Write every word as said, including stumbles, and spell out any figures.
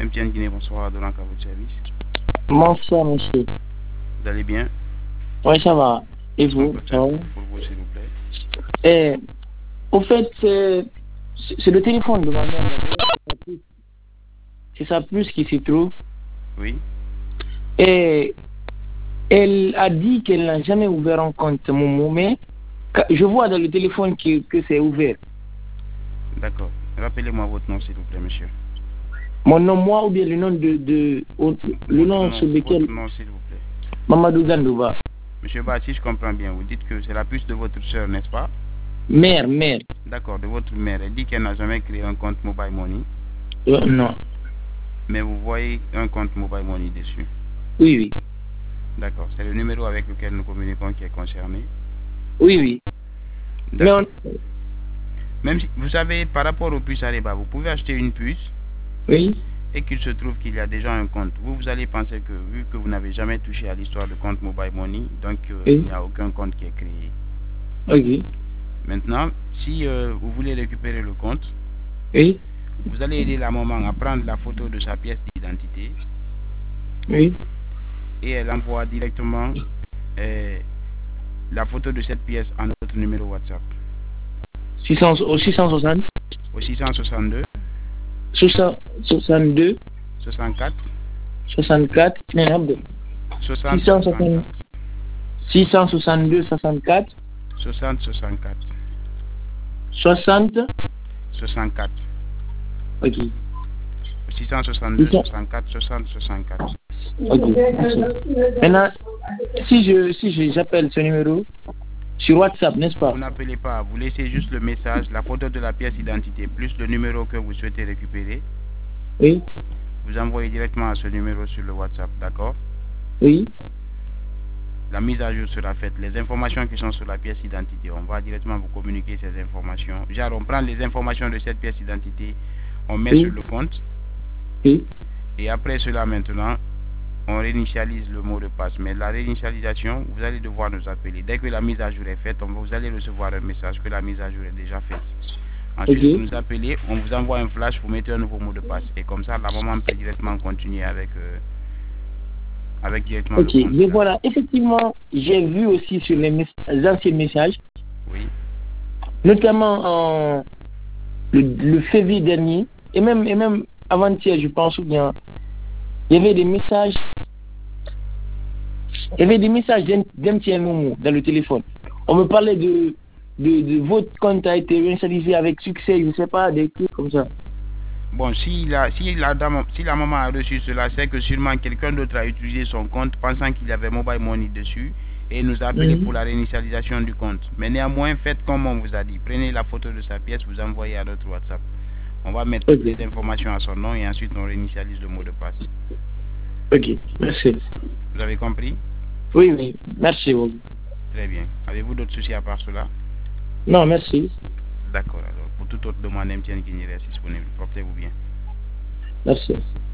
M T N Guinée, bonsoir, donc à votre service. Bonsoir, monsieur. Vous allez bien? Oui, ça va. Et vous? Ça va? Pour vous, s'il vous plaît. Et, au fait, c'est, c'est le téléphone de ma mère. C'est sa puce qui s'y trouve. Oui. Et elle a dit qu'elle n'a jamais ouvert un compte Momo, mais je vois dans le téléphone que, que c'est ouvert. D'accord. Rappelez-moi votre nom, s'il vous plaît, monsieur. Mon nom, moi, ou bien le nom de... de le nom, nom sur lequel... Votre nom, s'il vous plaît. Mamadou Gandouba. Monsieur Ba, si je comprends bien, vous dites que c'est la puce de votre soeur, n'est-ce pas? Mère, mère. D'accord, de votre mère. Elle dit qu'elle n'a jamais créé un compte Mobile Money. Euh, non. Mais vous voyez un compte Mobile Money dessus? Oui, oui. D'accord. C'est le numéro avec lequel nous communiquons qui est concerné? Oui, oui. Mais on... Même si, vous savez, par rapport aux puces Alibaba, vous pouvez acheter une puce. Oui. Et qu'il se trouve qu'il y a déjà un compte. Vous, vous allez penser que, vu que vous n'avez jamais touché à l'histoire de compte Mobile Money, donc euh, oui. Il n'y a aucun compte qui est créé. Ok. Maintenant, si euh, vous voulez récupérer le compte, oui. Vous allez aider la maman à prendre la photo de sa pièce d'identité. Oui. Et elle envoie directement euh, la photo de cette pièce à notre numéro WhatsApp. six cents, au six cent soixante. Au six cent soixante-deux. soixante-deux. soixante-quatre. soixante-quatre. soixante. six cent soixante-deux, soixante-quatre. soixante, soixante-quatre. soixante. soixante-quatre. Ok. six cent soixante-deux, soixante-quatre, soixante, soixante-quatre. Ok. Maintenant, si je si je, j'appelle ce numéro sur WhatsApp, n'est-ce pas? Vous n'appelez pas, vous laissez juste le message, la photo de la pièce d'identité, plus le numéro que vous souhaitez récupérer. Oui. Vous envoyez directement à ce numéro sur le WhatsApp, d'accord? Oui. La mise à jour sera faite. Les informations qui sont sur la pièce d'identité, on va directement vous communiquer ces informations. Genre, on prend les informations de cette pièce d'identité, on met oui. sur le compte. Oui. Et après cela, maintenant, on réinitialise le mot de passe. Mais la réinitialisation, vous allez devoir nous appeler. Dès que la mise à jour est faite, on, vous allez recevoir un message que la mise à jour est déjà faite. Ensuite, okay. vous nous appelez, on vous envoie un flash, vous mettez un nouveau mot de passe. Et comme ça, la maman peut directement continuer avec... Euh, avec directement ok, le compte. Mais voilà, effectivement, j'ai vu aussi sur les, mes les anciens messages, oui. notamment en le, le février dernier, et même, et même avant-hier, je pense, ou bien, il y avait des messages, il y avait des messages d'M T N Momo dans le téléphone. On me parlait de, de, de votre compte a été réinitialisé avec succès, je ne sais pas, des trucs comme ça. Bon, si la, si, la dame, si la maman a reçu cela, c'est que sûrement quelqu'un d'autre a utilisé son compte pensant qu'il y avait Mobile Money dessus et nous a appelé mmh. pour la réinitialisation du compte. Mais néanmoins, faites comme on vous a dit. Prenez la photo de sa pièce, vous envoyez à notre WhatsApp. On va mettre toutes les informations à son nom et ensuite on réinitialise le mot de passe. Ok, merci. Vous avez compris? Oui, oui, merci beaucoup. Très bien. Avez-vous d'autres soucis à part cela? Non, merci. D'accord, alors. Pour toute autre demande, M T N Guinée reste disponible. Portez-vous bien. Merci.